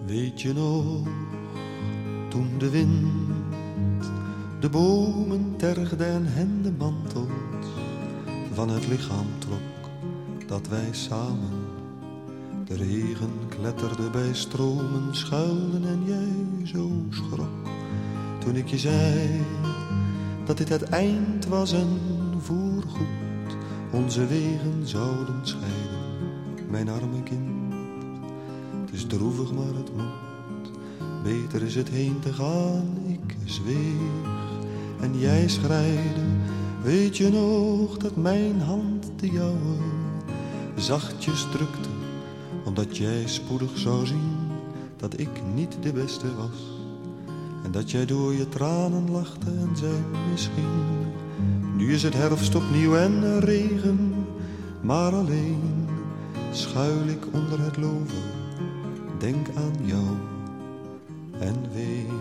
Weet je nog, toen de wind de bomen tergde en hen de mantels van het lichaam trok, dat wij samen de regen kletterde bij stromen schuilden en jij zo schrok. Toen ik je zei dat dit het eind was en voorgoed onze wegen zouden scheiden, mijn arme kind. Het is droevig, maar het moet. Beter is het heen te gaan. Ik zweeg en jij schreide. Weet je nog dat mijn hand de jouwe zachtjes drukte, omdat jij spoedig zou zien dat ik niet de beste was, en dat jij door je tranen lachte en zei misschien. Nu is het herfst opnieuw en regen, maar alleen schuil ik onder het lover. Denk aan jou en ween.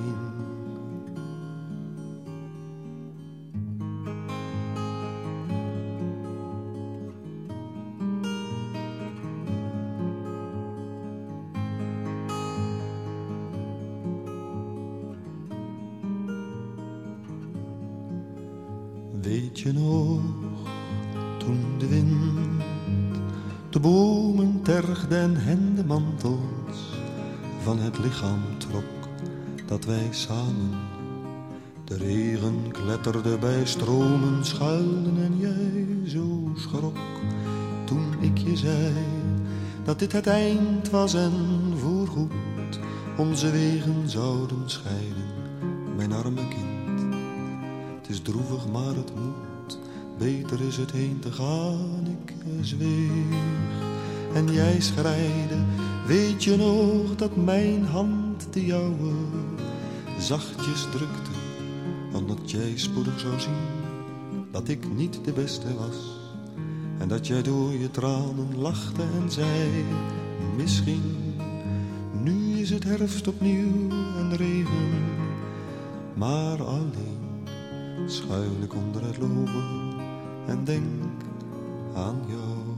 Weet je nog, toen de wind de bomen tergde en hen de mantels van het lichaam trok, dat wij samen de regen kletterde bij stromen schuilden en jij zo schrok. Toen ik je zei dat dit het eind was en voorgoed onze wegen zouden scheiden, mijn arme kind. Het is droevig, maar het moet. Beter is het heen te gaan. Ik zweeg en jij schreide. Weet je nog dat mijn hand de jouwe zachtjes drukte, omdat jij spoedig zou zien dat ik niet de beste was, en dat jij door je tranen lachte en zei misschien. Nu is het herfst opnieuw en regen, maar alleen schuil ik onder het loven en denk aan jou.